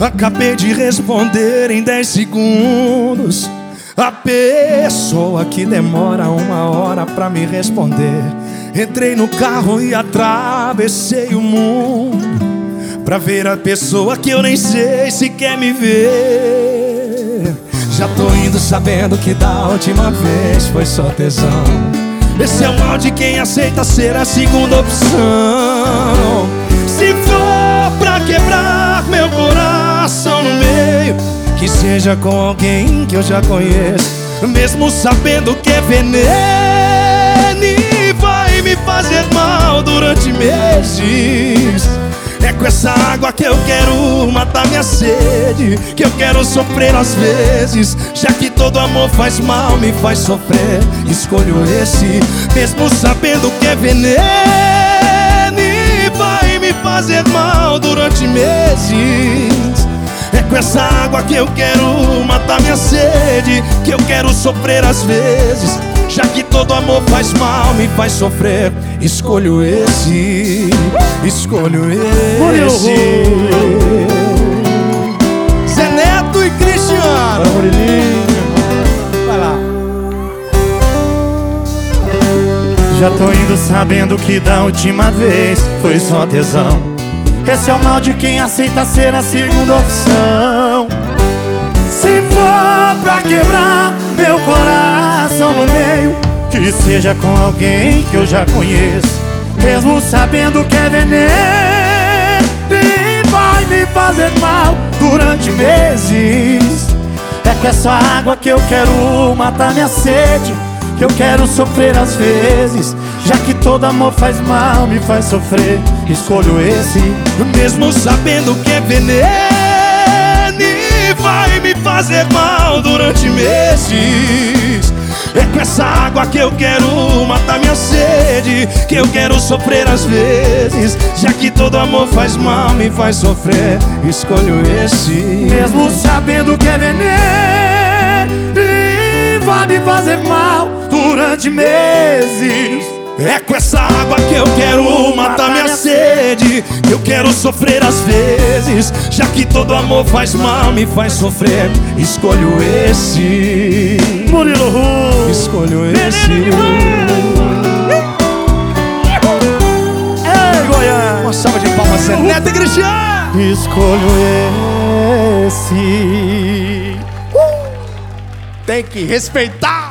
Acabei de responder em 10 segundos. A pessoa que demora 1 hora pra me responder. Entrei no carro e atravessei o mundo pra ver a pessoa que eu nem sei se quer me ver. Já tô indo sabendo que da última vez foi só tesão. Esse é o mal de quem aceita ser a segunda opção. Se for pra quebrar meu coração no meio, que seja com alguém que eu já conheço, mesmo sabendo que é veneno e vai me fazer mal durante meses. É com essa água que eu quero matar minha sede, que eu quero sofrer às vezes. Já que todo amor faz mal, me faz sofrer, escolho esse, mesmo sabendo que é veneno e vai me fazer mal durante meses. É com essa água que eu quero matar minha sede, que eu quero sofrer às vezes. Já que todo amor faz mal, me faz sofrer, escolho esse, escolho esse. Zé Neto e Cristiano. Vai lá. Já tô indo sabendo que da última vez foi só tesão. Esse é o mal de quem aceita ser a segunda opção. Se for pra quebrar meu coração no meio, que seja com alguém que eu já conheço, mesmo sabendo que é veneno e vai me fazer mal durante meses. É com essa água que eu quero matar minha sede, que eu quero sofrer às vezes. Já que todo amor faz mal, me faz sofrer, escolho esse, mesmo sabendo que é veneno e vai me fazer mal durante meses. É com essa água que eu quero matar minha sede, que eu quero sofrer às vezes. Já que todo amor faz mal, me faz sofrer, escolho esse, mesmo sabendo que é veneno e vai me fazer mal durante meses. É com essa água que eu quero matar minha sede, que eu quero sofrer às vezes. Já que todo amor faz mal, me faz sofrer, escolho esse, Murilo Ru, escolho esse. Ei, Goiânia! Uma salva de palmas, Zé Neto e Cristiano. Escolho esse. Tem que respeitar.